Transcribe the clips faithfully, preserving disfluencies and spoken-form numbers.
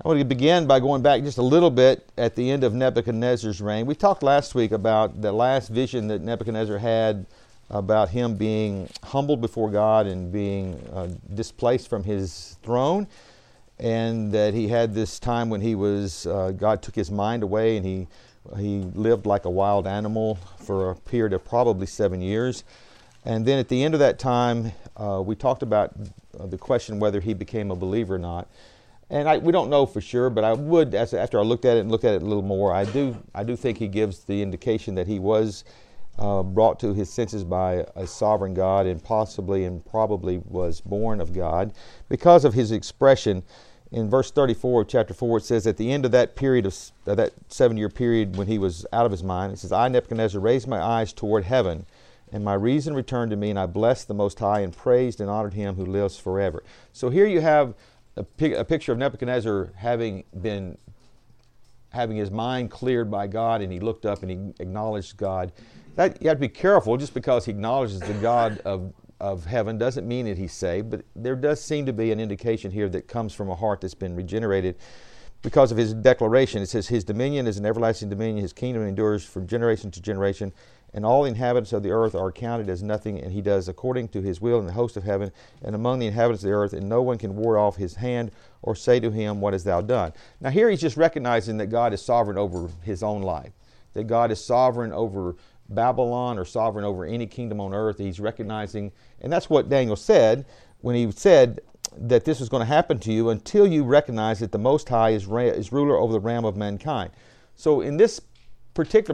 I want to begin by going back just a little bit at the end of Nebuchadnezzar's reign. We talked last week about the last vision that Nebuchadnezzar had about him being humbled before God and being uh, displaced from his throne, and that he had this time when he was, uh, God took his mind away and he he lived like a wild animal for a period of probably seven years. And then at the end of that time, uh, we talked about uh, the question whether he became a believer or not. And I, we don't know for sure, but I would, as after I looked at it and looked at it a little more, I do I do think he gives the indication that he was uh, brought to his senses by a sovereign God, and possibly and probably was born of God, because of his expression. In verse thirty-four of chapter four, it says, at the end of that period, of uh, that seven-year period when he was out of his mind, it says, I, Nebuchadnezzar, raised my eyes toward heaven, and my reason returned to me, and I blessed the Most High, and praised and honored him who lives forever. So here you have A, pic- a picture of Nebuchadnezzar having been having his mind cleared by God, and he looked up and he acknowledged God. That, you have to be careful. Just because he acknowledges the God of, of heaven doesn't mean that he's saved, but there does seem to be an indication here that comes from a heart that's been regenerated because of his declaration. It says, his dominion is an everlasting dominion, his kingdom endures from generation to generation, and all the inhabitants of the earth are counted as nothing, and he does according to his will in the host of heaven and among the inhabitants of the earth, and no one can ward off his hand or say to him, what hast thou done? Now here he's just recognizing that God is sovereign over his own life, that God is sovereign over Babylon or sovereign over any kingdom on earth. He's recognizing, and that's what Daniel said when he said that this was going to happen to you until you recognize that the Most High is, ra- is ruler over the realm of mankind. So in this particular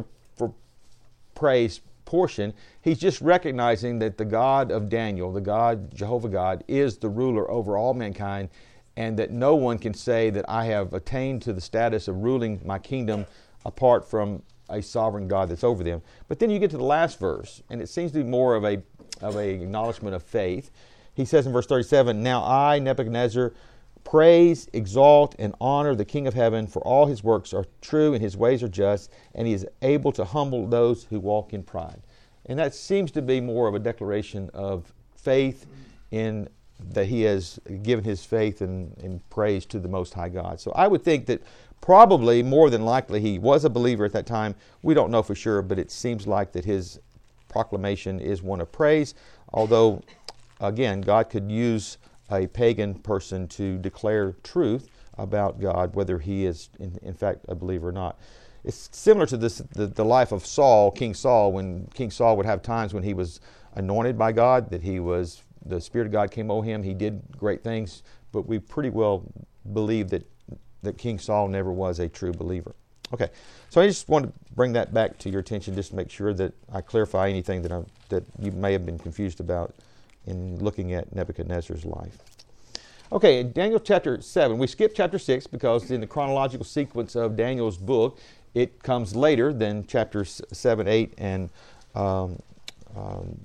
praise portion, he's just recognizing that the God of Daniel, the God, Jehovah God, is the ruler over all mankind, and that no one can say that I have attained to the status of ruling my kingdom apart from a sovereign God that's over them. But then you get to the last verse, and it seems to be more of a of a acknowledgement of faith. He says in verse thirty-seven, now I, Nebuchadnezzar, praise, exalt, and honor the King of heaven, for all his works are true and his ways are just, and he is able to humble those who walk in pride. And that seems to be more of a declaration of faith in that he has given his faith and, and praise to the Most High God. So I would think that probably, more than likely, he was a believer at that time. We don't know for sure, but it seems like that his proclamation is one of praise, although, again, God could use a pagan person to declare truth about God, whether he is in, in fact a believer or not. It's similar to this the, the life of Saul, King Saul, when King Saul would have times when he was anointed by God, that he was, the Spirit of God came over him, he did great things, but we pretty well believe that, that King Saul never was a true believer. Okay, so I just want to bring that back to your attention just to make sure that I clarify anything that, I, that you may have been confused about in looking at Nebuchadnezzar's life. Okay, in Daniel chapter seven, we skip chapter six because in the chronological sequence of Daniel's book, it comes later than chapters seven, eight, and um, um,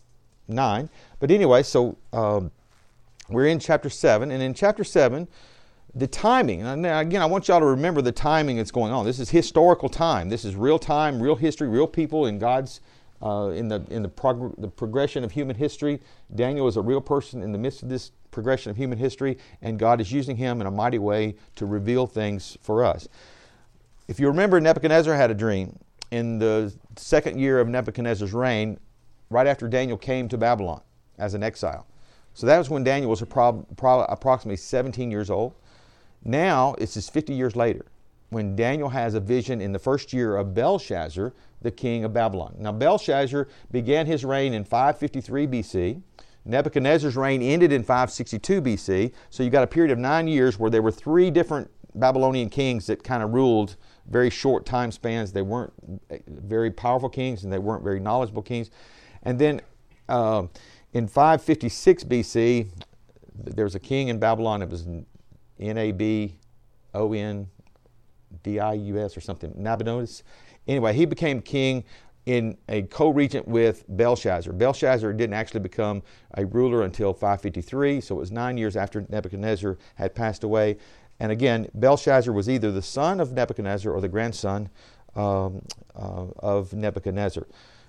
nine. But anyway, so um, we're in chapter seven, and in chapter seven, the timing, and again, I want y'all to remember the timing that's going on. This is historical time. This is real time, real history, real people in God's Uh, in the in the, prog- the progression of human history. Daniel is a real person in the midst of this progression of human history, and God is using him in a mighty way to reveal things for us. If you remember, Nebuchadnezzar had a dream in the second year of Nebuchadnezzar's reign, right after Daniel came to Babylon as an exile. So that was when Daniel was a pro- pro- approximately seventeen years old. Now, it's just fifty years later, when Daniel has a vision in the first year of Belshazzar, the king of Babylon. Now, Belshazzar began his reign in five fifty-three B C. Nebuchadnezzar's reign ended in five sixty-two B C. So you got a period of nine years where there were three different Babylonian kings that kind of ruled very short time spans. They weren't very powerful kings, and they weren't very knowledgeable kings. And then uh, in five fifty-six B C, there was a king in Babylon. It was N A B O N D I U S or something, Nabonidus. Anyway, he became king in a co-regent with Belshazzar. Belshazzar didn't actually become a ruler until five fifty-three, so it was nine years after Nebuchadnezzar had passed away. And again, Belshazzar was either the son of Nebuchadnezzar or the grandson um, uh, of Nebuchadnezzar.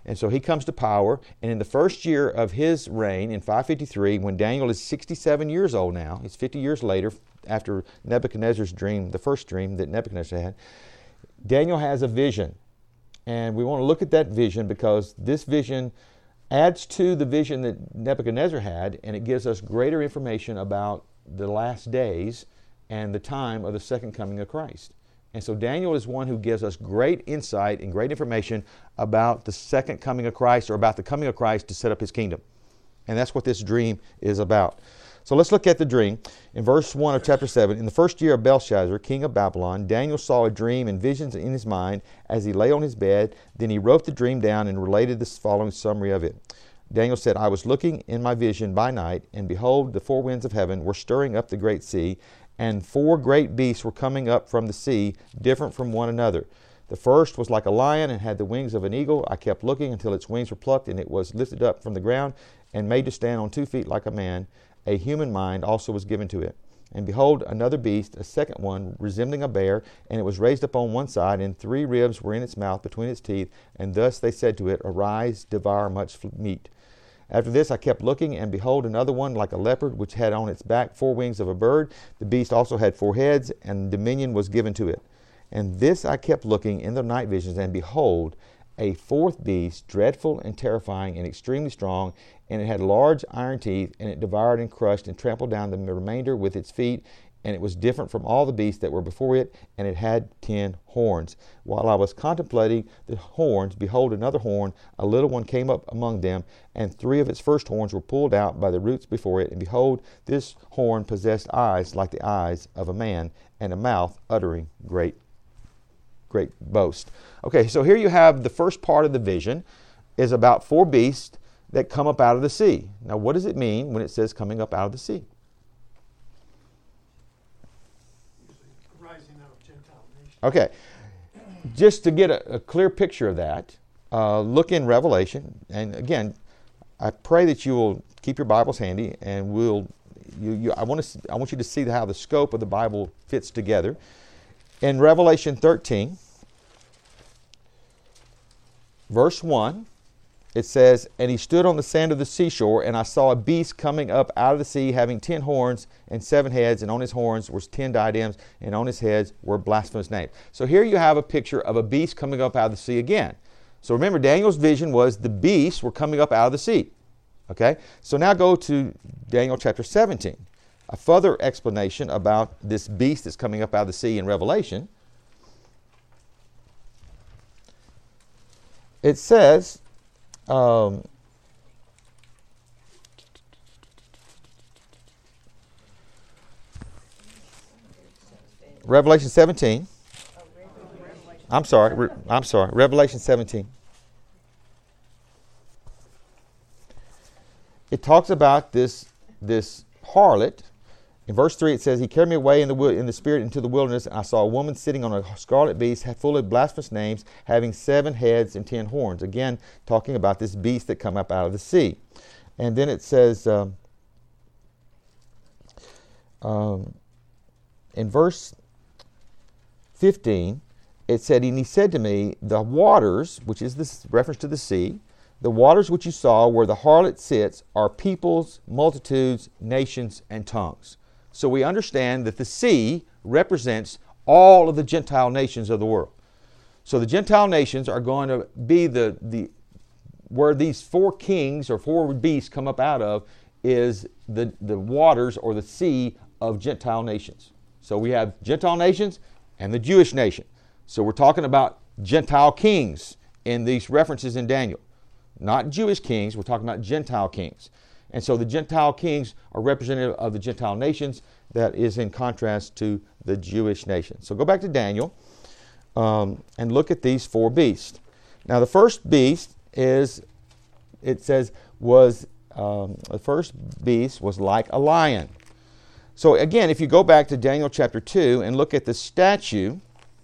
And so he comes to power, and in the first year of his reign, in five fifty-three, when Daniel is sixty-seven years old now, it's fifty years later after Nebuchadnezzar's dream, the first dream that Nebuchadnezzar had, Daniel has a vision. And we want to look at that vision because this vision adds to the vision that Nebuchadnezzar had, and it gives us greater information about the last days and the time of the second coming of Christ. And so Daniel is one who gives us great insight and great information about the second coming of Christ, or about the coming of Christ to set up his kingdom. And that's what this dream is about. So let's look at the dream. In verse one of chapter seven, in the first year of Belshazzar, king of Babylon, Daniel saw a dream and visions in his mind as he lay on his bed. Then he wrote the dream down and related the following summary of it. Daniel said, I was looking in my vision by night, and behold, the four winds of heaven were stirring up the great sea, and four great beasts were coming up from the sea, different from one another. The first was like a lion and had the wings of an eagle. I kept looking until its wings were plucked, and it was lifted up from the ground and made to stand on two feet like a man. A human mind also was given to it. And behold, another beast, a second one, resembling a bear, and it was raised up on one side, and three ribs were in its mouth between its teeth. And thus they said to it, Arise, devour much meat. After this I kept looking, and behold, another one like a leopard, which had on its back four wings of a bird. The beast also had four heads, and dominion was given to it. And this I kept looking in the night visions, and behold, a fourth beast, dreadful and terrifying and extremely strong, and it had large iron teeth, and it devoured and crushed and trampled down the remainder with its feet, and it was different from all the beasts that were before it, and it had ten horns. While I was contemplating the horns, behold, another horn, a little one, came up among them, and three of its first horns were pulled out by the roots before it, and behold, this horn possessed eyes like the eyes of a man, and a mouth uttering great, great boast. Okay, so here you have the first part of the vision is about four beasts that come up out of the sea. Now, what does it mean when it says coming up out of the sea? Rising out of Gentile nations. Okay, just to get a, a clear picture of that, uh, look in Revelation. And again, I pray that you will keep your Bibles handy, and we'll. You, you, I want to. I want you to see how the scope of the Bible fits together. In Revelation thirteen, verse one. It says, and he stood on the sand of the seashore, and I saw a beast coming up out of the sea, having ten horns and seven heads, and on his horns were ten diadems, and on his heads were blasphemous names. So here you have a picture of a beast coming up out of the sea again. So remember, Daniel's vision was the beasts were coming up out of the sea. Okay? So now go to Daniel chapter seventeen. A further explanation about this beast that's coming up out of the sea in Revelation. It says, Um, Revelation seventeen. I'm sorry. Re, I'm sorry. Revelation seventeen. It talks about this this harlot. In verse three, it says, he carried me away in the in the spirit into the wilderness, and I saw a woman sitting on a scarlet beast, full of blasphemous names, having seven heads and ten horns. Again, talking about this beast that come up out of the sea. And then it says, um, um, in verse fifteen, it said, and he said to me, the waters, which is this reference to the sea, the waters which you saw where the harlot sits are peoples, multitudes, nations, and tongues. So we understand that the sea represents all of the Gentile nations of the world. So the Gentile nations are going to be the, the where these four kings or four beasts come up out of is the, the waters or the sea of Gentile nations. So we have Gentile nations and the Jewish nation. So we're talking about Gentile kings in these references in Daniel. Not Jewish kings, we're talking about Gentile kings. And so the Gentile kings are representative of the Gentile nations. That is in contrast to the Jewish nation. So go back to Daniel um, and look at these four beasts. Now the first beast is, it says, was, um, the first beast was like a lion. So again, if you go back to Daniel chapter two and look at the statue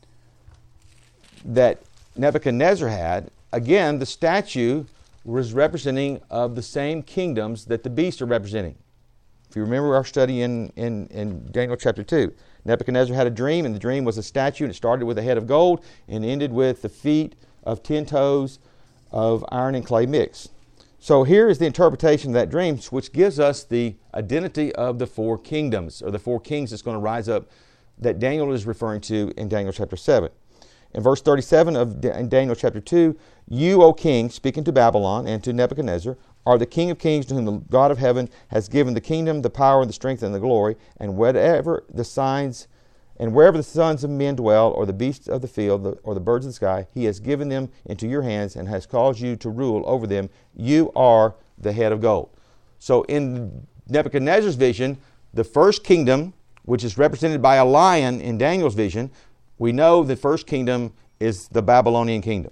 that Nebuchadnezzar had, again, the statue was representing of the same kingdoms that the beasts are representing. If you remember our study in, in, in Daniel chapter two, Nebuchadnezzar had a dream, and the dream was a statue, and it started with a head of gold and ended with the feet of ten toes of iron and clay mix. So here is the interpretation of that dream, which gives us the identity of the four kingdoms, or the four kings that's going to rise up, that Daniel is referring to in Daniel chapter seven. In verse thirty-seven of in Daniel chapter two, you, O king, speaking to Babylon and to Nebuchadnezzar, are the King of kings, to whom the God of heaven has given the kingdom, the power, and the strength, and the glory, and whatever the signs, and wherever the sons of men dwell, or the beasts of the field, or the birds of the sky, he has given them into your hands, and has caused you to rule over them. You are the head of gold. So in Nebuchadnezzar's vision, the first kingdom, which is represented by a lion in Daniel's vision, we know the first kingdom is the Babylonian kingdom.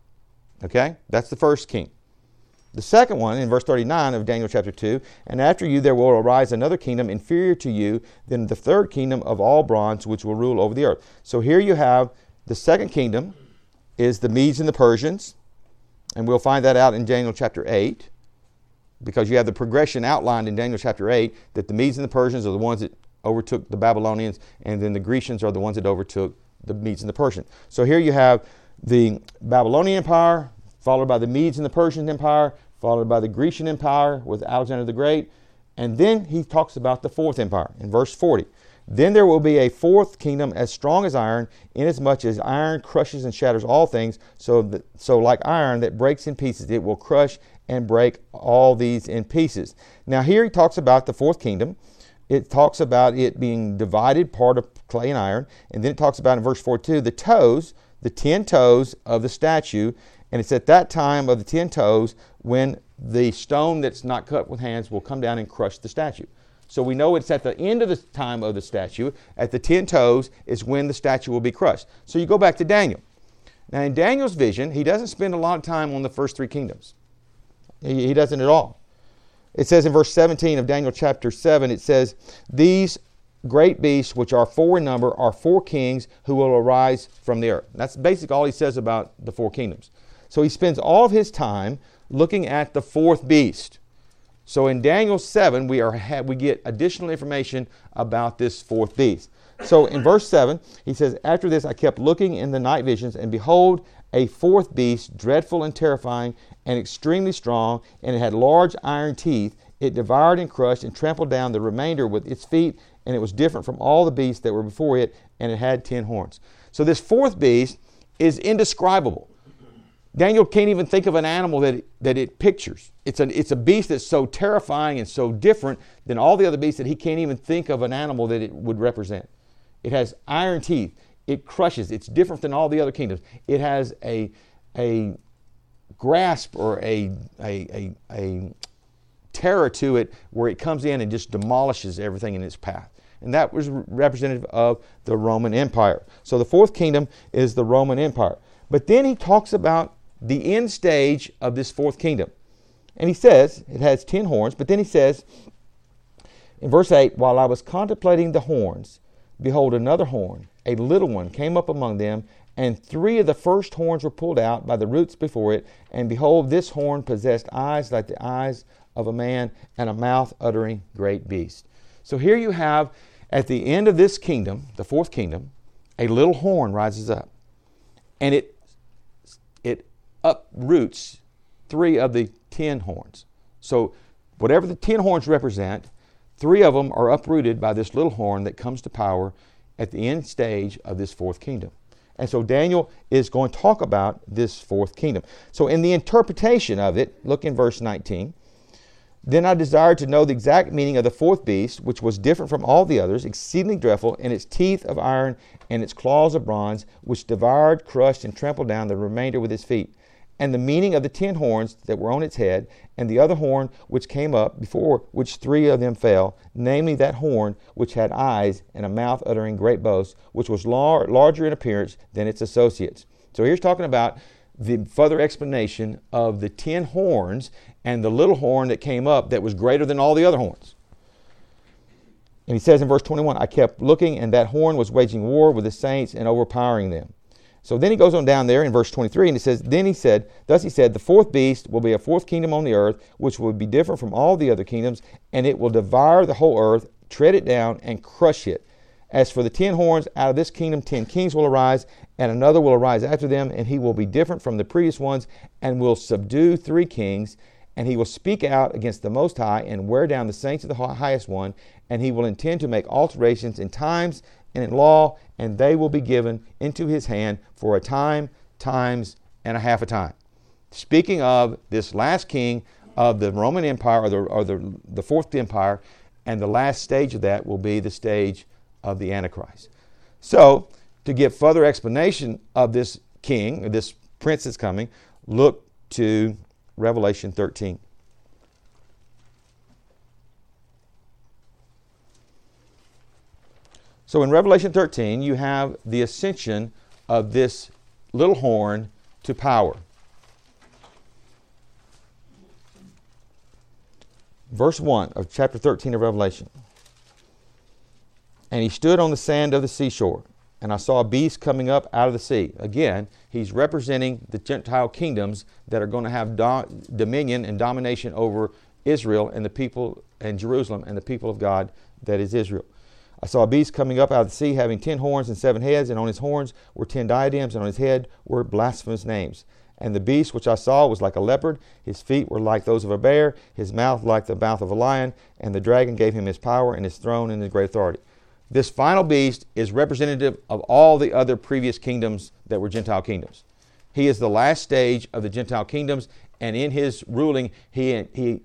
Okay? That's the first king. The second one, in verse thirty-nine of Daniel chapter two, and after you there will arise another kingdom inferior to you, than the third kingdom of all bronze, which will rule over the earth. So here you have the second kingdom is the Medes and the Persians, and we'll find that out in Daniel chapter eight, because you have the progression outlined in Daniel chapter eight, that the Medes and the Persians are the ones that overtook the Babylonians, and then the Grecians are the ones that overtook the Medes and the Persians. So here you have the Babylonian Empire, followed by the Medes and the Persian Empire, followed by the Grecian Empire with Alexander the Great. And then he talks about the fourth empire in verse forty. Then there will be a fourth kingdom as strong as iron, inasmuch as iron crushes and shatters all things, so that, so like iron that breaks in pieces, it will crush and break all these in pieces. Now here he talks about the fourth kingdom. It talks about it being divided, part of clay and iron. And then it talks about in verse forty-two, the toes, the ten toes of the statue. And it's at that time of the ten toes when the stone that's not cut with hands will come down and crush the statue. So we know it's at the end of the time of the statue. At the ten toes is when the statue will be crushed. So you go back to Daniel. Now in Daniel's vision, he doesn't spend a lot of time on the first three kingdoms. He, he doesn't at all. It says in verse seventeen of Daniel chapter seven, it says, these great beasts, which are four in number, are four kings who will arise from the earth. That's basically all he says about the four kingdoms. So he spends all of his time looking at the fourth beast. So in Daniel seven, we are we get additional information about this fourth beast. So in verse seven, he says, after this I kept looking in the night visions, and behold, a fourth beast, dreadful and terrifying and extremely strong, and it had large iron teeth. It devoured and crushed and trampled down the remainder with its feet, and it was different from all the beasts that were before it, and it had ten horns. So this fourth beast is indescribable. Daniel can't even think of an animal that it, that it pictures. It's a, it's a beast that's so terrifying and so different than all the other beasts that he can't even think of an animal that it would represent. It has iron teeth. It crushes. It's different than all the other kingdoms. It has a, a grasp or a, a, a, a terror to it where it comes in and just demolishes everything in its path. And that was representative of the Roman Empire. So the fourth kingdom is the Roman Empire. But then he talks about the end stage of this fourth kingdom. And he says, it has ten horns, but then he says, in verse eight, while I was contemplating the horns, behold, another horn, a little one, came up among them, and three of the first horns were pulled out by the roots before it, and behold, this horn possessed eyes like the eyes of a man, and a mouth uttering great beasts. So here you have, at the end of this kingdom, the fourth kingdom, a little horn rises up, and it it uproots three of the ten horns. So whatever the ten horns represent, three of them are uprooted by this little horn that comes to power at the end stage of this fourth kingdom. And so Daniel is going to talk about this fourth kingdom. So in the interpretation of it, look in verse nineteen. Then I desired to know the exact meaning of the fourth beast, which was different from all the others, exceedingly dreadful, and its teeth of iron and its claws of bronze, which devoured, crushed, and trampled down the remainder with its feet. And the meaning of the ten horns that were on its head, and the other horn which came up, before which three of them fell, namely that horn which had eyes and a mouth uttering great boasts, which was lar- larger in appearance than its associates. So here's talking about the further explanation of the ten horns and the little horn that came up that was greater than all the other horns. And he says in verse twenty-one, I kept looking, and that horn was waging war with the saints and overpowering them. So then he goes on down there in verse twenty-three, and he says, Then he said, Thus he said, the fourth beast will be a fourth kingdom on the earth, which will be different from all the other kingdoms, and it will devour the whole earth, tread it down, and crush it. As for the ten horns, out of this kingdom ten kings will arise, and another will arise after them, and he will be different from the previous ones, and will subdue three kings, and he will speak out against the Most High, and wear down the saints of the highest one, and he will intend to make alterations in times and in law, and they will be given into his hand for a time, times, and a half a time. Speaking of this last king of the Roman Empire, or the, or the, the fourth empire, and the last stage of that will be the stage of the Antichrist. So, to get further explanation of this king, or this prince that's coming, look to Revelation thirteen. So in Revelation thirteen, you have the ascension of this little horn to power. Verse one of chapter thirteen of Revelation. And he stood on the sand of the seashore, and I saw a beast coming up out of the sea. Again, he's representing the Gentile kingdoms that are going to have do- dominion and domination over Israel and the people, and Jerusalem and the people of God, that is Israel. I saw a beast coming up out of the sea, having ten horns and seven heads, and on his horns were ten diadems, and on his head were blasphemous names. And the beast which I saw was like a leopard, his feet were like those of a bear, his mouth like the mouth of a lion, and the dragon gave him his power and his throne and his great authority. This final beast is representative of all the other previous kingdoms that were Gentile kingdoms. He is the last stage of the Gentile kingdoms, and in his ruling, he he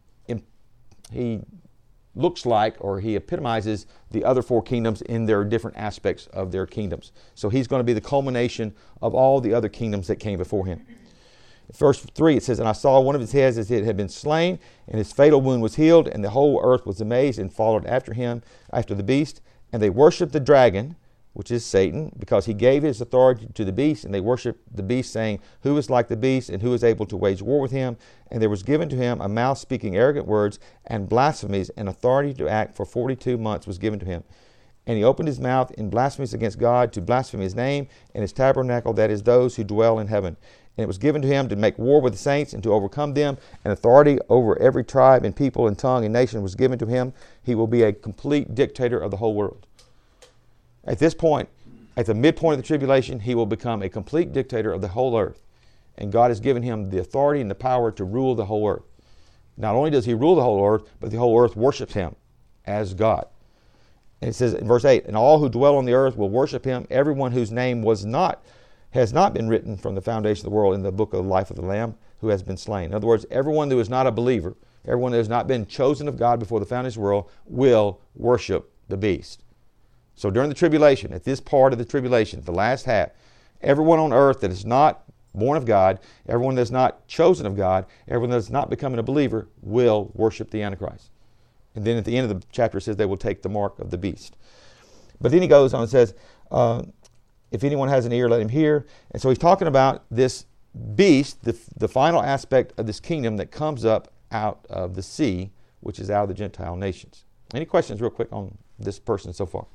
he looks like, or he epitomizes the other four kingdoms in their different aspects of their kingdoms. So he's going to be the culmination of all the other kingdoms that came before him. Verse three, it says, and I saw one of his heads as it had been slain, and his fatal wound was healed, and the whole earth was amazed and followed after him, after the beast. And they worshiped the dragon, which is Satan, because he gave his authority to the beast, and they worshiped the beast, saying, who is like the beast, and who is able to wage war with him? And there was given to him a mouth speaking arrogant words and blasphemies, and authority to act for forty-two months was given to him. And he opened his mouth in blasphemies against God, to blaspheme his name and his tabernacle, that is, those who dwell in heaven. And it was given to him to make war with the saints and to overcome them. And authority over every tribe and people and tongue and nation was given to him. He will be a complete dictator of the whole world. At this point, at the midpoint of the tribulation, he will become a complete dictator of the whole earth. And God has given him the authority and the power to rule the whole earth. Not only does he rule the whole earth, but the whole earth worships him as God. And it says in verse eight, and all who dwell on the earth will worship him, everyone whose name was not has not been written from the foundation of the world in the book of the life of the Lamb who has been slain. In other words, everyone who is not a believer, everyone who has not been chosen of God before the foundation of the world, will worship the beast. So during the tribulation, at this part of the tribulation, the last half, everyone on earth that is not born of God, everyone that is not chosen of God, everyone that is not becoming a believer will worship the Antichrist. And then at the end of the chapter it says they will take the mark of the beast. But then he goes on and says, uh, if anyone has an ear, let him hear. And so he's talking about this beast, the, the final aspect of this kingdom that comes up out of the sea, which is out of the Gentile nations. Any questions real quick on this person so far?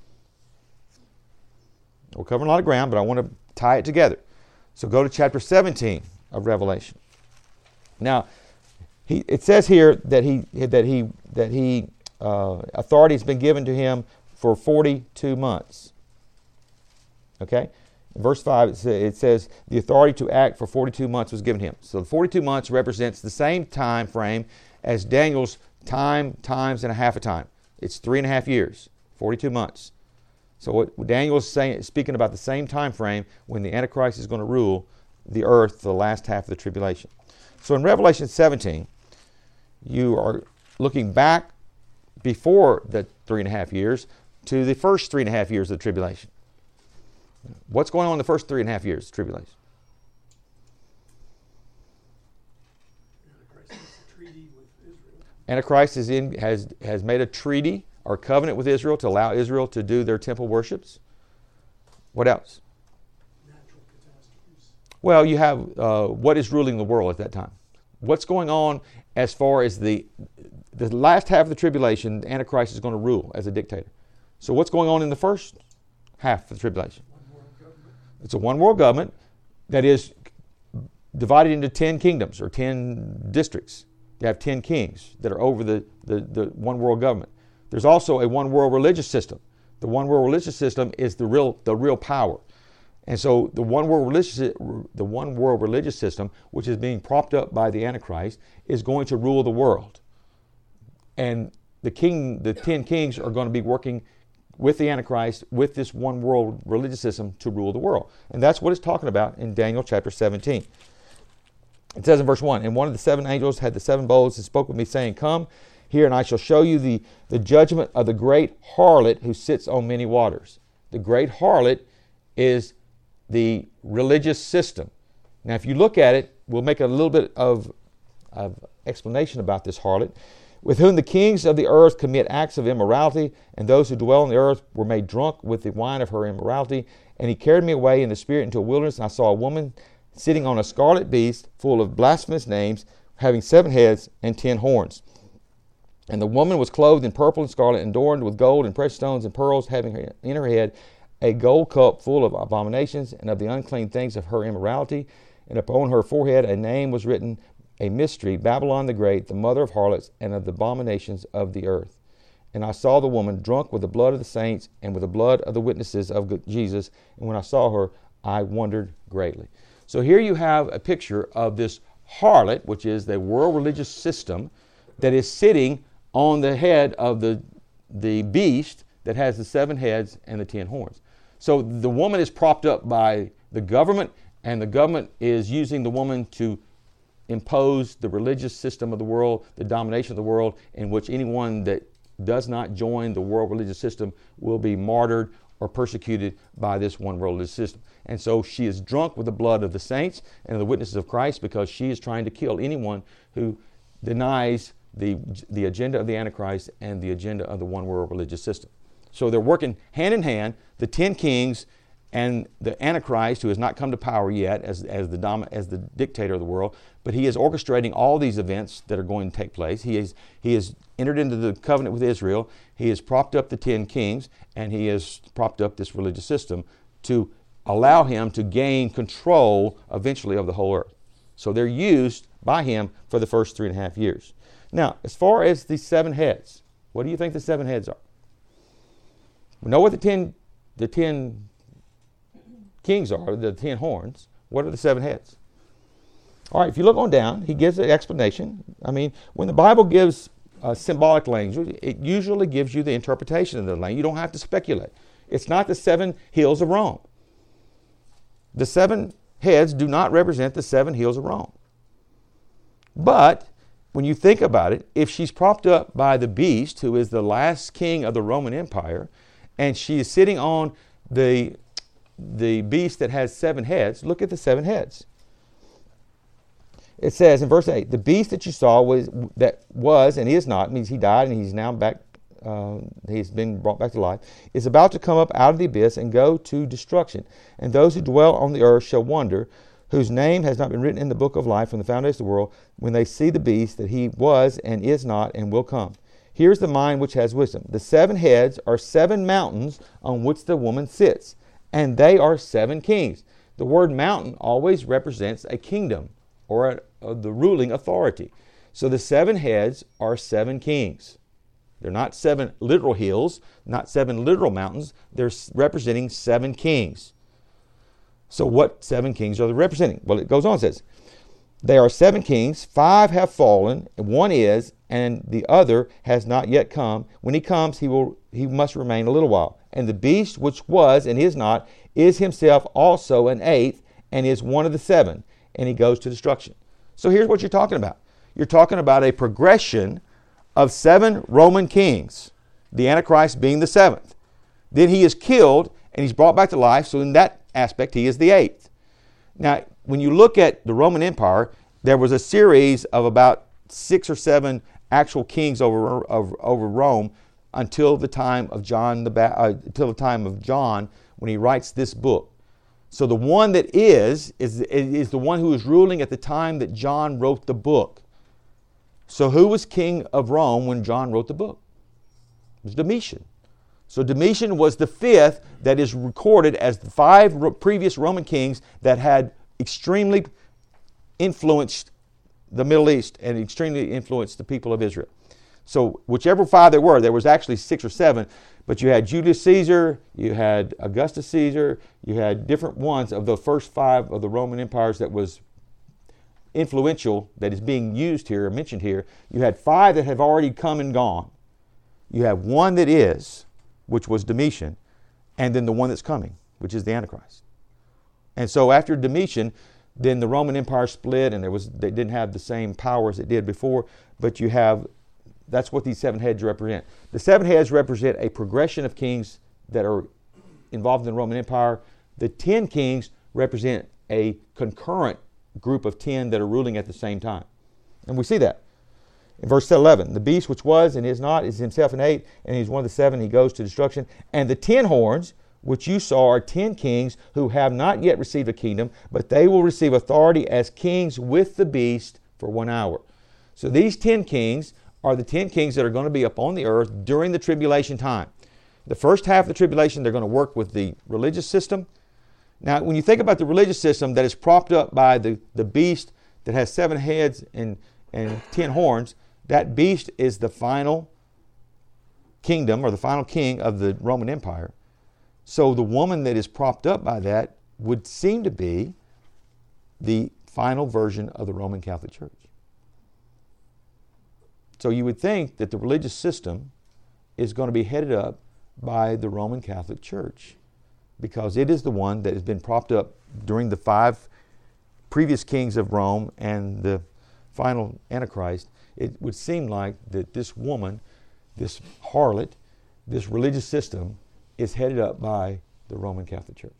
We're covering a lot of ground, but I want to tie it together. So go to chapter seventeen of Revelation. Now, he, it says here that he that he that he uh, authority has been given to him for forty-two months. Okay, in verse five it, say, it says the authority to act for forty-two months was given to him. So the forty-two months represents the same time frame as Daniel's time, times, and a half a time. It's three and a half years, forty-two months. So what Daniel is saying, speaking about the same time frame when the Antichrist is going to rule the earth for the last half of the tribulation. So in Revelation seventeen, you are looking back before the three and a half years to the first three and a half years of the tribulation. What's going on in the first three and a half years of tribulation? Antichrist is in, has, has made a treaty or covenant with Israel to allow Israel to do their temple worships. What else? Natural catastrophes. Well, you have uh, what is ruling the world at that time. What's going on as far as the the last half of the tribulation, the Antichrist is going to rule as a dictator. So what's going on in the first half of the tribulation? One world government. It's a one world government that is divided into ten kingdoms or ten districts. You have ten kings that are over the, the, the one world government. There's also a one world religious system The one world religious system is the real the real power. And so the one world religious the one world religious system, which is being propped up by the Antichrist, is going to rule the world. And the king, the ten kings are going to be working with the Antichrist, with this one world religious system to rule the world. And that's what it's talking about in Daniel chapter seventeen. It says in verse one, and one of the seven angels had the seven bowls and spoke with me, saying, Come here, and I shall show you the, the judgment of the great harlot who sits on many waters. The great harlot is the religious system. Now, if you look at it, we'll make a little bit of, of explanation about this harlot, with whom the kings of the earth commit acts of immorality, and those who dwell on the earth were made drunk with the wine of her immorality. And he carried me away in the spirit into a wilderness, and I saw a woman sitting on a scarlet beast full of blasphemous names, having seven heads and ten horns. And the woman was clothed in purple and scarlet, and adorned with gold and precious stones and pearls, having in her head a gold cup full of abominations and of the unclean things of her immorality. And upon her forehead a name was written, a mystery, Babylon the Great, the mother of harlots and of the abominations of the earth. And I saw the woman drunk with the blood of the saints and with the blood of the witnesses of Jesus. And when I saw her, I wondered greatly. So here you have a picture of this harlot, which is the world religious system, that is sitting on the head of the, the beast that has the seven heads and the ten horns. So the woman is propped up by the government, and the government is using the woman to impose the religious system of the world, the domination of the world, in which anyone that does not join the world religious system will be martyred or persecuted by this one world religious system. And so she is drunk with the blood of the saints and of the witnesses of Christ, because she is trying to kill anyone who denies the, the agenda of the Antichrist and the agenda of the one world religious system. So they're working hand in hand, the ten kings and the Antichrist, who has not come to power yet as, as, the, dom- as the dictator of the world, but he is orchestrating all these events that are going to take place. He is he has entered into the covenant with Israel. He has propped up the ten kings, and he has propped up this religious system to allow him to gain control eventually of the whole earth. So they're used by him for the first three and a half years. Now, as far as the seven heads, what do you think the seven heads are? We know what the ten the ten kings are, the ten horns. What are the seven heads? All right, if you look on down, he gives an explanation. I mean, when the Bible gives uh, symbolic language, it usually gives you the interpretation of the language. You don't have to speculate. It's not the seven hills of Rome. The seven heads do not represent the seven hills of Rome. But when you think about it, if she's propped up by the beast, who is the last king of the Roman Empire, and she is sitting on the, the beast that has seven heads, look at the seven heads. It says in verse eight, the beast that you saw was that was and is not, means he died and he's now back, uh, he's been brought back to life, is about to come up out of the abyss and go to destruction. And those who dwell on the earth shall wonder, whose name has not been written in the book of life from the foundation of the world, when they see the beast, that he was and is not and will come. Here's the mind which has wisdom. The seven heads are seven mountains on which the woman sits, and they are seven kings. The word mountain always represents a kingdom or a, a, the ruling authority. So the seven heads are seven kings. They're not seven literal hills, not seven literal mountains. They're representing seven kings. So what seven kings are they representing? Well, it goes on, it says, they are seven kings, five have fallen, and one is, and the other has not yet come. When he comes, he will he must remain a little while. And the beast which was and is not is himself also an eighth, and is one of the seven, and he goes to destruction. So here's what you're talking about. You're talking about a progression of seven Roman kings, the Antichrist being the seventh. Then he is killed, and he's brought back to life, so in that aspect, he is the eighth. Now, when you look at the Roman Empire, there was a series of about six or seven actual kings over over, over Rome until the time of John the ba- uh, until the time of John when he writes this book. So the one that is is is the one who is ruling at the time that John wrote the book. So who was king of Rome when John wrote the book? It was Domitian. So Domitian was the fifth that is recorded as the five ro- previous Roman kings that had extremely influenced the Middle East and extremely influenced the people of Israel. So whichever five there were, there was actually six or seven, but you had Julius Caesar, you had Augustus Caesar, you had different ones of the first five of the Roman empires that was influential, that is being used here, or mentioned here. You had five that have already come and gone. You have one that is, which was Domitian, and then the one that's coming, which is the Antichrist. And so after Domitian, then the Roman Empire split, and there was they didn't have the same power as it did before, but you have, that's what these seven heads represent. The seven heads represent a progression of kings that are involved in the Roman Empire. The ten kings represent a concurrent group of ten that are ruling at the same time. And we see that. In verse eleven, the beast which was and is not is himself an eighth, and he's one of the seven, he goes to destruction. And the ten horns, which you saw, are ten kings who have not yet received a kingdom, but they will receive authority as kings with the beast for one hour. So these ten kings are the ten kings that are going to be upon the earth during the tribulation time. The first half of the tribulation, they're going to work with the religious system. Now, when you think about the religious system that is propped up by the, the beast that has seven heads and, and ten horns, that beast is the final kingdom or the final king of the Roman Empire. So the woman that is propped up by that would seem to be the final version of the Roman Catholic Church. So you would think that the religious system is going to be headed up by the Roman Catholic Church, because it is the one that has been propped up during the five previous kings of Rome and the final Antichrist. It would seem like that this woman, this harlot, this religious system is headed up by the Roman Catholic Church.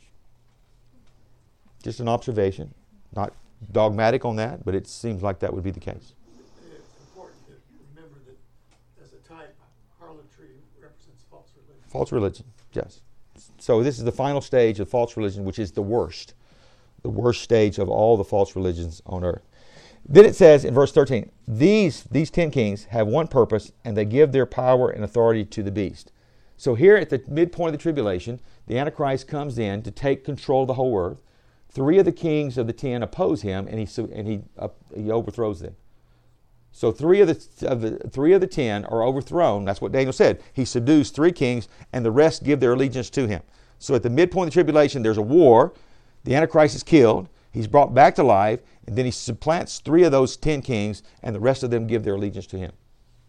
Just an observation, not dogmatic on that, but it seems like that would be the case. It's important to remember that as a type, harlotry represents false religion. False religion, yes. So this is the final stage of false religion, which is the worst, the worst stage of all the false religions on earth. Then it says in verse thirteen, these, these ten kings have one purpose, and they give their power and authority to the beast. So here at the midpoint of the tribulation, the Antichrist comes in to take control of the whole earth. Three of the kings of the ten oppose him, and he and he uh, he overthrows them. So three of the of the three of the ten are overthrown. That's what Daniel said. He subdues three kings, and the rest give their allegiance to him. So at the midpoint of the tribulation, there's a war. The Antichrist is killed. He's brought back to life, and then he supplants three of those ten kings, and the rest of them give their allegiance to him.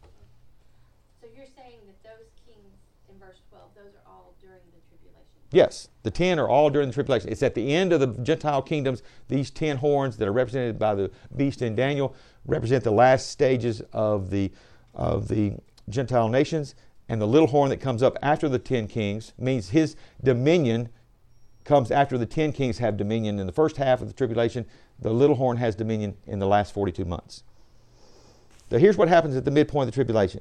So you're saying that those kings in verse twelve, those are all during the tribulation? Yes, the ten are all during the tribulation. It's at the end of the Gentile kingdoms. These ten horns that are represented by the beast in Daniel represent the last stages of the of the Gentile nations. And the little horn that comes up after the ten kings means his dominion comes after the ten kings have dominion in the first half of the tribulation. The little horn has dominion in the last forty-two months. So here's what happens at the midpoint of the tribulation.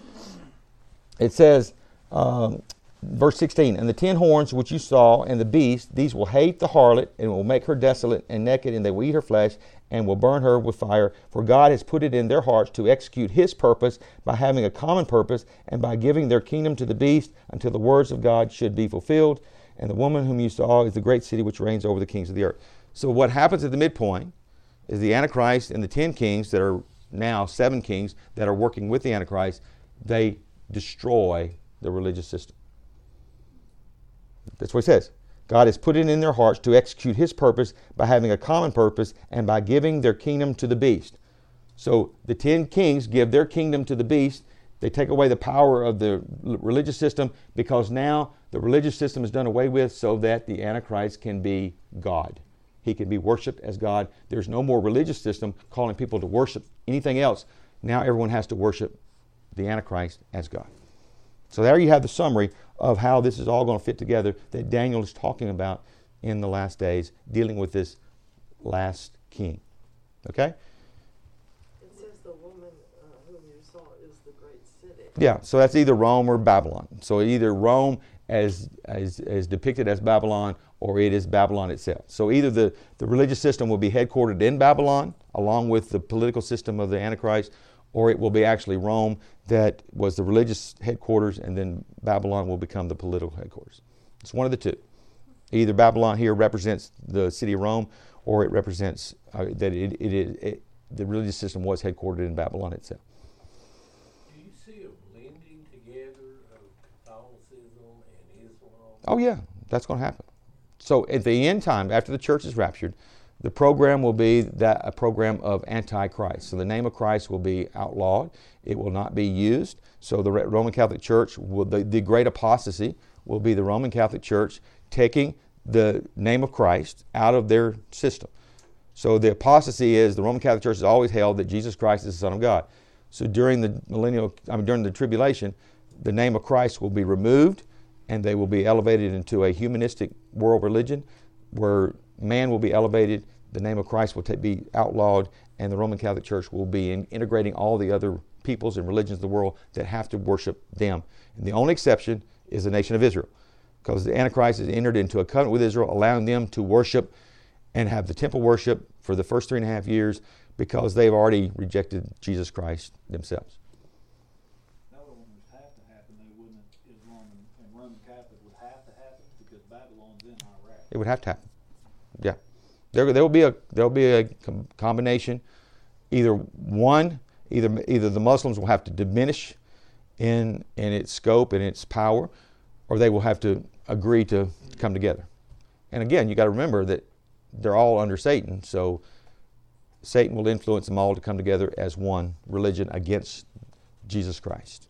It says, um, verse sixteen, and the ten horns which you saw and the beast, these will hate the harlot and will make her desolate and naked, and they will eat her flesh and will burn her with fire. For God has put it in their hearts to execute his purpose by having a common purpose and by giving their kingdom to the beast until the words of God should be fulfilled. And the woman whom you saw is the great city which reigns over the kings of the earth. So what happens at the midpoint is the Antichrist and the ten kings that are now seven kings that are working with the Antichrist, they destroy the religious system. That's what it says. God has put it in their hearts to execute his purpose by having a common purpose and by giving their kingdom to the beast. So the ten kings give their kingdom to the beast. They take away the power of the religious system because now the religious system is done away with so that the Antichrist can be God. He can be worshipped as God. There's no more religious system calling people to worship anything else. Now everyone has to worship the Antichrist as God. So there you have the summary of how this is all going to fit together that Daniel is talking about in the last days, dealing with this last king. Okay? It says the woman uh, whom you saw is the great city. Yeah, so that's either Rome or Babylon. So either Rome as, as, as depicted as Babylon, or it is Babylon itself. So either the, the religious system will be headquartered in Babylon, along with the political system of the Antichrist, or it will be actually Rome that was the religious headquarters, and then Babylon will become the political headquarters. It's one of the two. Either Babylon here represents the city of Rome, or it represents uh, that it, it, it, it, the religious system was headquartered in Babylon itself. Do you see Oh yeah, that's going to happen. So at the end time, after the church is raptured, the program will be that a program of Antichrist. So the name of Christ will be outlawed. It will not be used. So the Roman Catholic Church, will, the, the great apostasy will be the Roman Catholic Church taking the name of Christ out of their system. So the apostasy is the Roman Catholic Church has always held that Jesus Christ is the Son of God. So during the millennial, I mean during the tribulation, the name of Christ will be removed, and they will be elevated into a humanistic world religion, where man will be elevated, the name of Christ will t- be outlawed, and the Roman Catholic Church will be in integrating all the other peoples and religions of the world that have to worship them. And the only exception is the nation of Israel, because the Antichrist has entered into a covenant with Israel, allowing them to worship and have the temple worship for the first three and a half years, because they've already rejected Jesus Christ themselves. That would almost have to happen. They wouldn't. Islam and, and Roman Catholic would have to happen because Babylon's in Iraq. It would have to happen. Yeah, there there will be a there will be a com- combination. Either one, either either the Muslims will have to diminish in in its scope and its power, or they will have to agree to come together. And again, you got to remember that they're all under Satan, so Satan will influence them all to come together as one religion against Jesus Christ.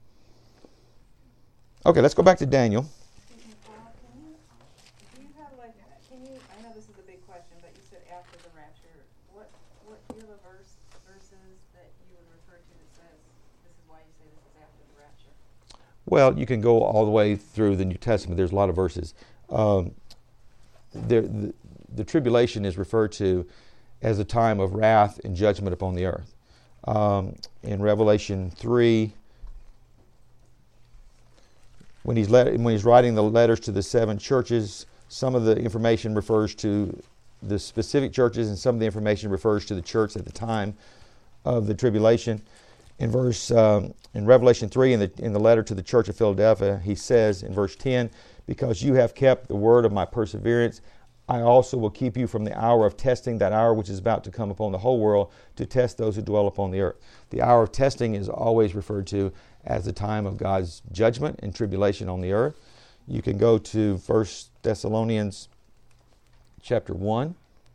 Okay, let's go back to Daniel. Uh, can you, do you have like, can you, I know this is a big question, but you said after the rapture. What, what, do you have a verse, verses that you would refer to that says, this is why you say this is after the rapture? Well, you can go all the way through the New Testament. There's a lot of verses. Um, there, the, the tribulation is referred to as a time of wrath and judgment upon the earth. Um, in Revelation three, when he's let, when he's writing the letters to the seven churches, some of the information refers to the specific churches, and some of the information refers to the church at the time of the tribulation. In verse um, in Revelation three, in the in the letter to the church of Philadelphia, he says in verse ten, "Because you have kept the word of my perseverance, I also will keep you from the hour of testing, that hour which is about to come upon the whole world, to test those who dwell upon the earth." The hour of testing is always referred to as the time of God's judgment and tribulation on the earth. You can go to First Thessalonians chapter one.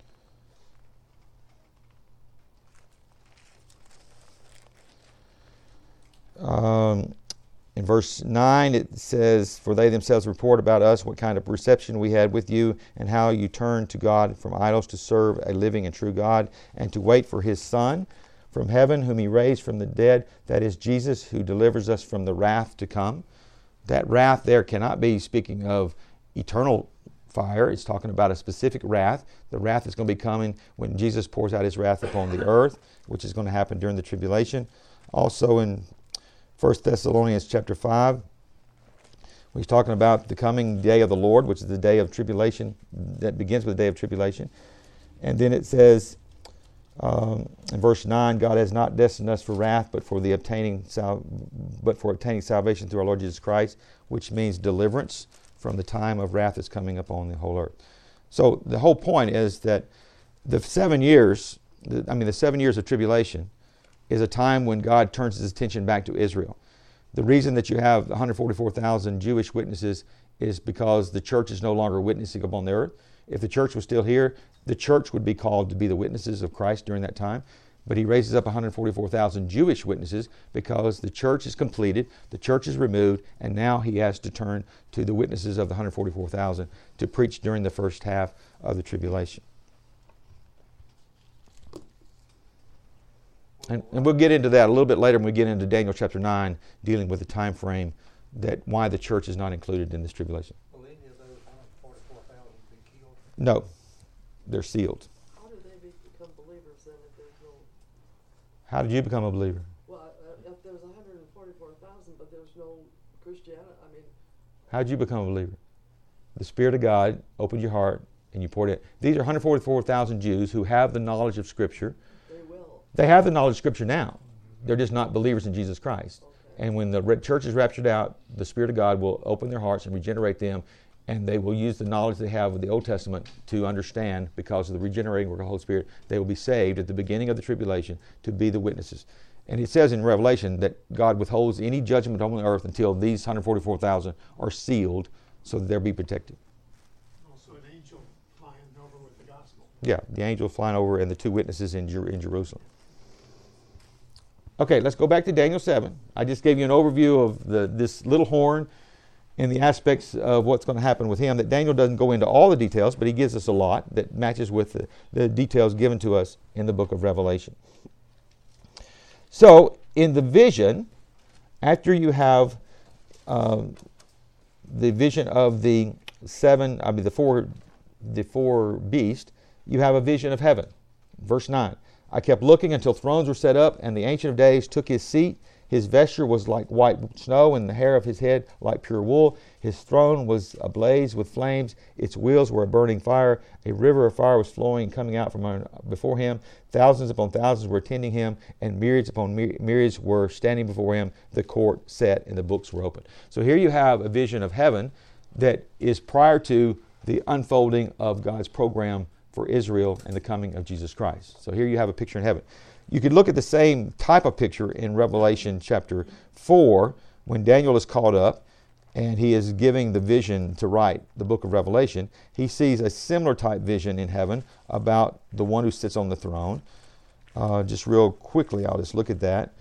Um, in verse nine, it says, "For they themselves report about us what kind of reception we had with you, and how you turned to God from idols to serve a living and true God, and to wait for his Son from heaven, whom he raised from the dead, that is Jesus, who delivers us from the wrath to come." That wrath there cannot be speaking of eternal fire. It's talking about a specific wrath. The wrath is going to be coming when Jesus pours out his wrath upon the earth, which is going to happen during the tribulation. Also in First Thessalonians chapter five, he's talking about the coming day of the Lord, which is the day of tribulation, that begins with the day of tribulation. And then it says um, in verse nine, "God has not destined us for wrath, but for the obtaining sal- but for obtaining salvation through our Lord Jesus Christ," which means deliverance from the time of wrath that's coming upon the whole earth. So the whole point is that the seven years, I mean the seven years of tribulation, is a time when God turns his attention back to Israel. The reason that you have one hundred forty-four thousand Jewish witnesses is because the church is no longer witnessing upon the earth. If the church was still here, the church would be called to be the witnesses of Christ during that time. But he raises up one hundred forty-four thousand Jewish witnesses because the church is completed, the church is removed, and now he has to turn to the witnesses of the one hundred forty-four thousand to preach during the first half of the tribulation. And, and we'll get into that a little bit later when we get into Daniel chapter nine, dealing with the time frame that why the church is not included in this tribulation. Will any of those one hundred forty-four thousand be killed? No, they're sealed. How do they be- become believers then if there's no, How did you become a believer? well, uh, if there's one hundred forty-four thousand but there's no Christianity, I mean, How did you become a believer? The Spirit of God opened your heart and you poured it. These are one hundred forty-four thousand Jews who have the knowledge of Scripture. they will. They have the knowledge of Scripture now. They're just not believers in Jesus Christ. Okay. And when the re- church is raptured out, the Spirit of God will open their hearts and regenerate them, and they will use the knowledge they have of the Old Testament to understand, because of the regenerating work of the Holy Spirit, they will be saved at the beginning of the tribulation to be the witnesses. And it says in Revelation that God withholds any judgment on the earth until these one hundred forty-four thousand are sealed so that they'll be protected. Also an angel flying over with the gospel. Yeah, the angel flying over and the two witnesses in, Jer- in Jerusalem. Okay, let's go back to Daniel seven. I just gave you an overview of the this little horn and the aspects of what's going to happen with him. That Daniel doesn't go into all the details, but he gives us a lot that matches with the, the details given to us in the book of Revelation. So, in the vision, after you have um, the vision of the seven, I mean the four, the four beasts, you have a vision of heaven. Verse nine. I kept looking until thrones were set up, and the Ancient of Days took his seat. His vesture was like white snow, and the hair of his head like pure wool. His throne was ablaze with flames. Its wheels were a burning fire. A river of fire was flowing and coming out from before him. Thousands upon thousands were attending him, and myriads upon myriads were standing before him. The court sat, and the books were open. So here you have a vision of heaven that is prior to the unfolding of God's program for Israel and the coming of Jesus Christ. So here you have a picture in heaven. You could look at the same type of picture in Revelation chapter four when Daniel is caught up and he is giving the vision to write the book of Revelation. He sees a similar type vision in heaven about the one who sits on the throne. Uh, just real quickly, I'll just look at that.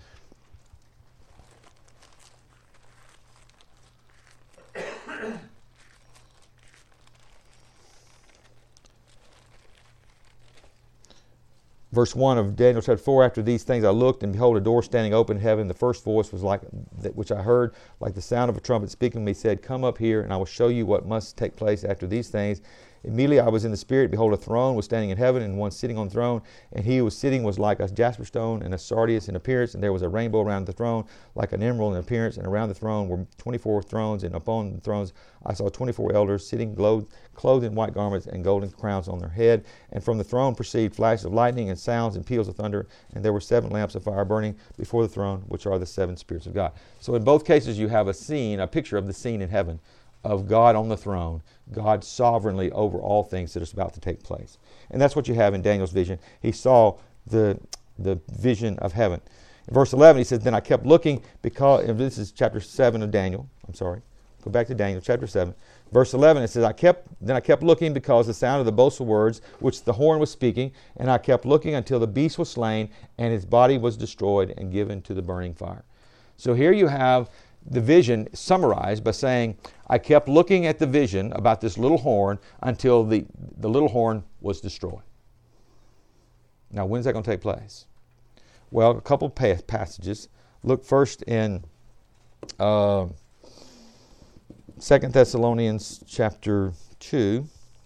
Verse one of Daniel chapter four, after these things I looked, and behold, a door standing open in heaven. The first voice was like that which I heard, like the sound of a trumpet speaking to me, said, Come up here, and I will show you what must take place after these things. Immediately I was in the Spirit. Behold, a throne was standing in heaven, and one sitting on the throne. And he who was sitting was like a jasper stone and a sardius in appearance. And there was a rainbow around the throne, like an emerald in appearance. And around the throne were twenty-four thrones, and upon the thrones I saw twenty-four elders sitting clothed in white garments and golden crowns on their head. And from the throne proceeded flashes of lightning and sounds and peals of thunder. And there were seven lamps of fire burning before the throne, which are the seven spirits of God. So in both cases you have a scene, a picture of the scene in heaven, of God on the throne, God sovereignly over all things that is about to take place. And that's what you have in Daniel's vision. He saw the, the vision of heaven. In verse eleven, he says, Then I kept looking because, and this is chapter seven of Daniel. I'm sorry. Go back to Daniel, chapter seven. Verse eleven, it says, I kept, Then I kept looking because the sound of the boastful words which the horn was speaking, and I kept looking until the beast was slain, and his body was destroyed and given to the burning fire. So here you have the vision summarized by saying, I kept looking at the vision about this little horn until the, the little horn was destroyed. Now, when's that going to take place? Well, a couple of passages. Look first in uh, Second Thessalonians chapter two.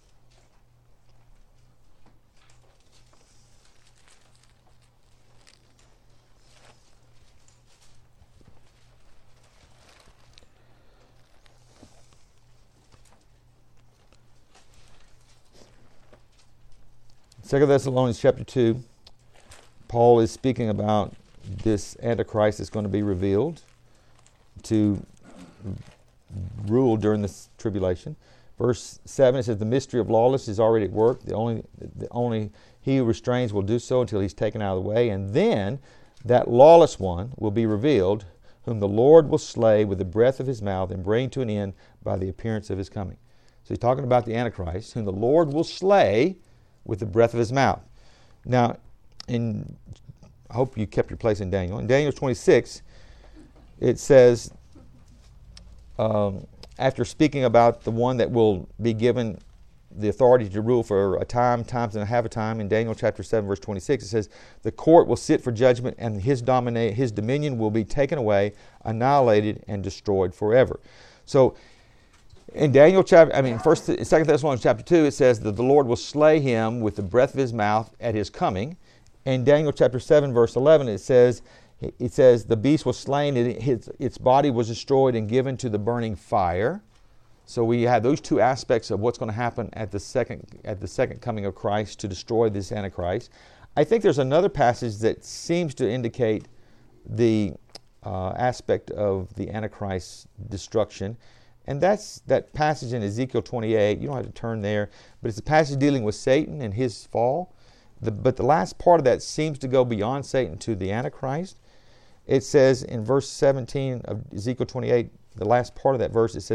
Second Thessalonians chapter two, Paul is speaking about this Antichrist that's going to be revealed to rule during this tribulation. Verse seven, it says, The mystery of lawlessness is already at work. The only, the only he who restrains will do so until he's taken out of the way. And then that lawless one will be revealed, whom the Lord will slay with the breath of his mouth and bring to an end by the appearance of his coming. So he's talking about the Antichrist, whom the Lord will slay with the breath of his mouth. Now, in, I hope you kept your place in Daniel. In Daniel twenty-six, it says, um, after speaking about the one that will be given the authority to rule for a time, times and a half a time, in Daniel chapter seven, verse twenty-six, it says, the court will sit for judgment, and his, domina- his dominion will be taken away, annihilated, and destroyed forever. So, in Daniel chapter, I mean, First, Second Thessalonians chapter two, it says that the Lord will slay him with the breath of his mouth at his coming. In Daniel chapter seven, verse eleven, it says, it says the beast was slain, and its, its body was destroyed and given to the burning fire. So we have those two aspects of what's going to happen at the second at the second coming of Christ to destroy this Antichrist. I think there's another passage that seems to indicate the uh, aspect of the Antichrist's destruction. And that's that passage in Ezekiel twenty-eight. You don't have to turn there. But it's a passage dealing with Satan and his fall. The, but the last part of that seems to go beyond Satan to the Antichrist. It says in verse seventeen of Ezekiel twenty-eight, the last part of that verse, it says,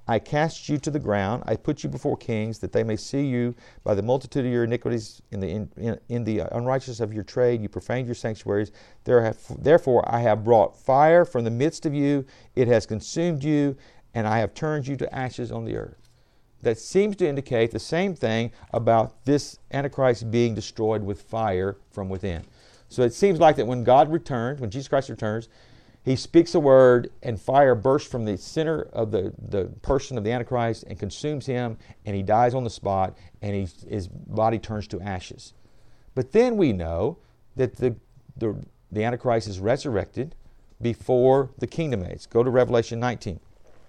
I cast you to the ground. I put you before kings, that they may see you by the multitude of your iniquities in the in, in, in the unrighteousness of your trade. You profaned your sanctuaries. There have, therefore I have brought fire from the midst of you. It has consumed you, and I have turned you to ashes on the earth. That seems to indicate the same thing about this Antichrist being destroyed with fire from within. So it seems like that when God returns, when Jesus Christ returns, He speaks a word and fire bursts from the center of the, the person of the Antichrist and consumes him, and he dies on the spot, and he, his body turns to ashes. But then we know that the, the, the Antichrist is resurrected before the kingdom age. Go to Revelation nineteen.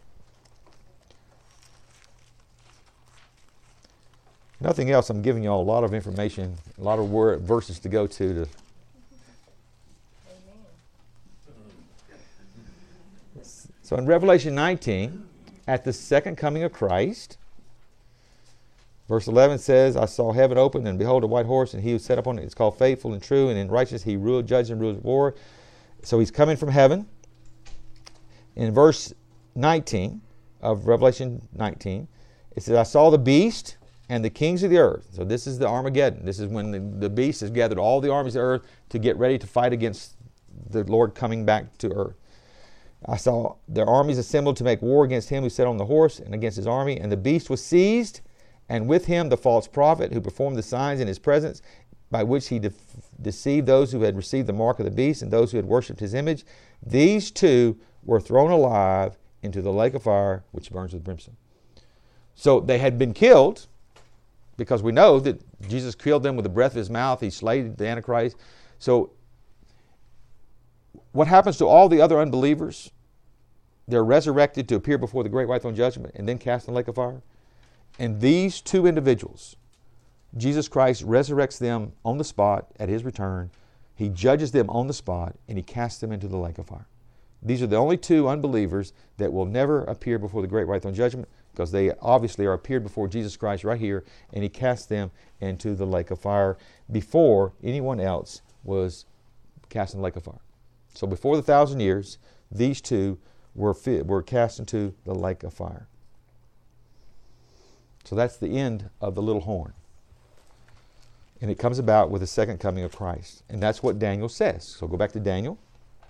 Nothing else. I'm giving you all a lot of information, a lot of word, verses to go to to So in Revelation nineteen, at the second coming of Christ, verse eleven says, I saw heaven open, and behold a white horse, and he who sat upon it is called Faithful and True, and in righteousness he ruled, judged, and ruled war. So he's coming from heaven. In verse nineteen of Revelation nineteen, it says, I saw the beast and the kings of the earth. So this is the Armageddon. This is when the, the beast has gathered all the armies of the earth to get ready to fight against the Lord coming back to earth. I saw their armies assembled to make war against him who sat on the horse and against his army. And the beast was seized, and with him the false prophet who performed the signs in his presence, by which he de- deceived those who had received the mark of the beast and those who had worshipped his image. These two were thrown alive into the lake of fire, which burns with brimstone. So they had been killed, because we know that Jesus killed them with the breath of his mouth. He slayed the Antichrist. So what happens to all the other unbelievers? They're resurrected to appear before the great white throne judgment and then cast in the lake of fire. And these two individuals, Jesus Christ resurrects them on the spot at his return. He judges them on the spot, and he casts them into the lake of fire. These are the only two unbelievers that will never appear before the great white throne judgment, because they obviously are appeared before Jesus Christ right here, and he casts them into the lake of fire before anyone else was cast in the lake of fire. So before the thousand years, these two were fi- were cast into the lake of fire. So that's the end of the little horn. And it comes about with the second coming of Christ. And that's what Daniel says. So go back to Daniel.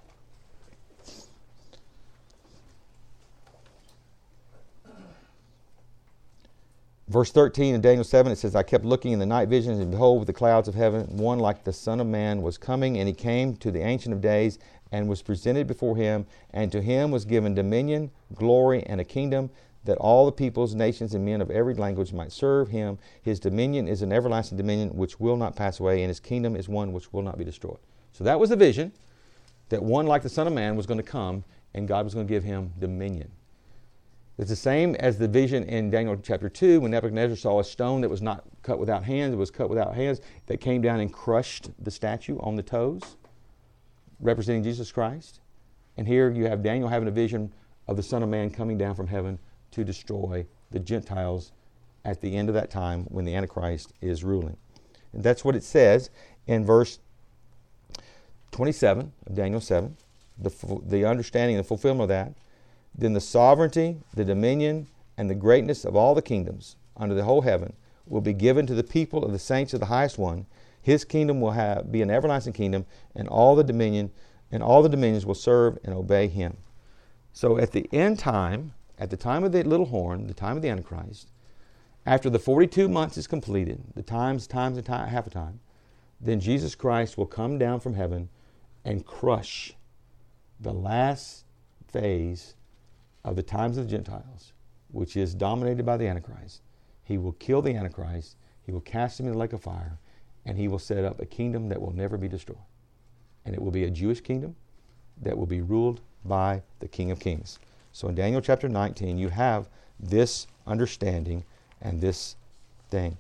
Verse thirteen in Daniel seven, it says, I kept looking in the night visions, and behold, with the clouds of heaven, one like the Son of Man was coming, and he came to the Ancient of Days, and was presented before him, and to him was given dominion, glory, and a kingdom, that all the peoples, nations, and men of every language might serve him. His dominion is an everlasting dominion which will not pass away, and his kingdom is one which will not be destroyed. So that was the vision, that one like the Son of Man was going to come, and God was going to give him dominion. It's the same as the vision in Daniel chapter two, when Nebuchadnezzar saw a stone that was not cut without hands, it was cut without hands, that came down and crushed the statue on the toes, representing Jesus Christ. And here you have Daniel having a vision of the Son of Man coming down from heaven to destroy the Gentiles at the end of that time when the Antichrist is ruling. And that's what it says in verse twenty-seven of Daniel seven, the, the understanding and the fulfillment of that. Then the sovereignty, the dominion, and the greatness of all the kingdoms under the whole heaven will be given to the people of the saints of the highest one. His kingdom will have, be an everlasting kingdom, and all the dominion and all the dominions will serve and obey him. So at the end time, at the time of the little horn, the time of the Antichrist, after the forty-two months is completed, the times, times, and time, half a time, then Jesus Christ will come down from heaven and crush the last phase of the times of the Gentiles, which is dominated by the Antichrist. He will kill the Antichrist, he will cast him in the lake of fire, and he will set up a kingdom that will never be destroyed. And it will be a Jewish kingdom that will be ruled by the King of Kings. So in Daniel chapter nineteen, you have this understanding and this thing.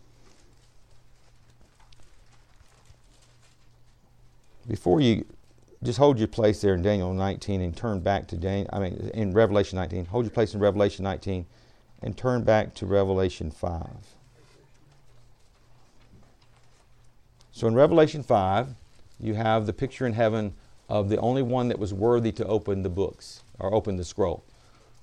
Before you just hold your place there in Daniel nineteen and turn back to Daniel, I mean in Revelation nineteen. Hold your place in Revelation nineteen and turn back to Revelation five. So in Revelation five, you have the picture in heaven of the only one that was worthy to open the books or open the scroll.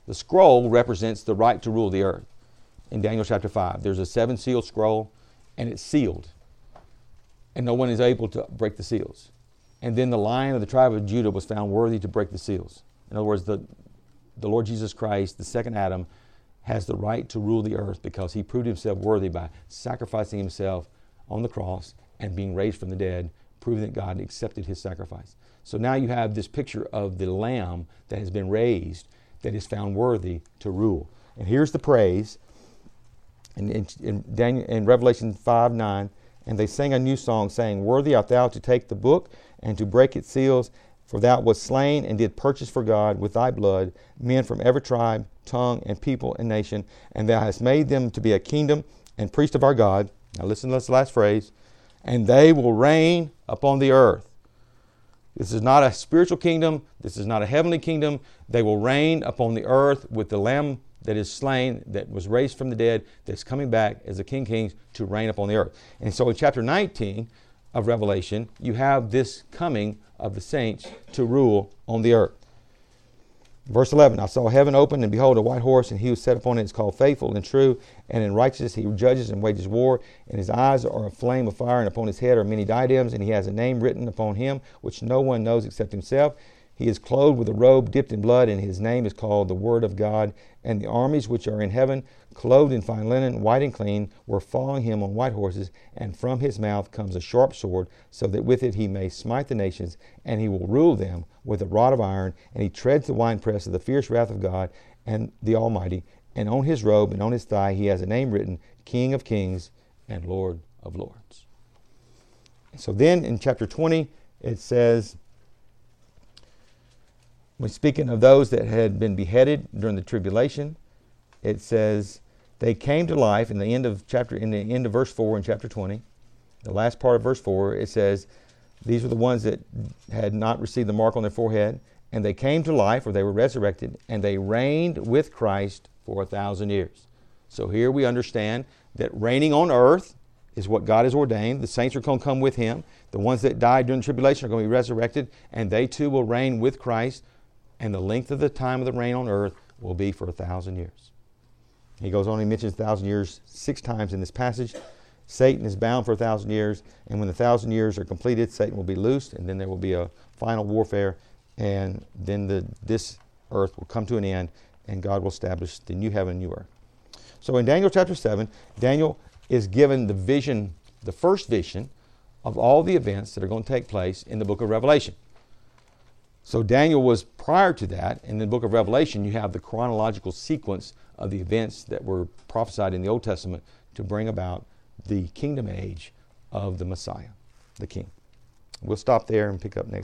The scroll represents the right to rule the earth. In Daniel chapter five, there's a seven-sealed scroll, and it's sealed. And no one is able to break the seals. And then the Lion of the tribe of Judah was found worthy to break the seals. In other words, the, the Lord Jesus Christ, the second Adam, has the right to rule the earth because he proved himself worthy by sacrificing himself on the cross and being raised from the dead, proving that God accepted his sacrifice. So now you have this picture of the Lamb that has been raised that is found worthy to rule. And here's the praise in, in, in, Daniel, in Revelation five nine. And they sang a new song, saying, Worthy art thou to take the book and to break its seals, for thou wast slain and did purchase for God with thy blood men from every tribe, tongue, and people and nation, and thou hast made them to be a kingdom and priest of our God. Now listen to this last phrase. And they will reign upon the earth. This is not a spiritual kingdom. This is not a heavenly kingdom. They will reign upon the earth with the Lamb that is slain, that was raised from the dead, that's coming back as the King of Kings to reign upon the earth. And so in chapter nineteen of Revelation, you have this coming of the saints to rule on the earth. Verse eleven, I saw heaven open, and behold, a white horse, and he who sat upon it is called Faithful and True, and in righteousness he judges and wages war. And his eyes are a flame of fire, and upon his head are many diadems, and he has a name written upon him, which no one knows except himself. He is clothed with a robe dipped in blood, and his name is called the Word of God. And the armies which are in heaven, clothed in fine linen, white and clean, were following him on white horses. And from his mouth comes a sharp sword, so that with it he may smite the nations, and he will rule them with a rod of iron. And he treads the winepress of the fierce wrath of God and the Almighty. And on his robe and on his thigh he has a name written, King of Kings and Lord of Lords. So then in chapter twenty, it says, when speaking of those that had been beheaded during the tribulation, it says they came to life in the end of chapter in the end of verse four in chapter twenty. The last part of verse four, it says these were the ones that had not received the mark on their forehead, and they came to life, or they were resurrected, and they reigned with Christ for a thousand years. So here we understand that reigning on earth is what God has ordained. The saints are going to come with him. The ones that died during the tribulation are going to be resurrected, and they too will reign with Christ. And the length of the time of the reign on earth will be for a thousand years. He goes on, he mentions a thousand years six times in this passage. Satan is bound for a thousand years, and when the thousand years are completed, Satan will be loosed, and then there will be a final warfare, and then the this earth will come to an end, and God will establish the new heaven and new earth. So in Daniel chapter seven, Daniel is given the vision, the first vision of all the events that are going to take place in the book of Revelation. So Daniel was prior to that. In the book of Revelation, you have the chronological sequence of the events that were prophesied in the Old Testament to bring about the kingdom age of the Messiah, the King. We'll stop there and pick up next.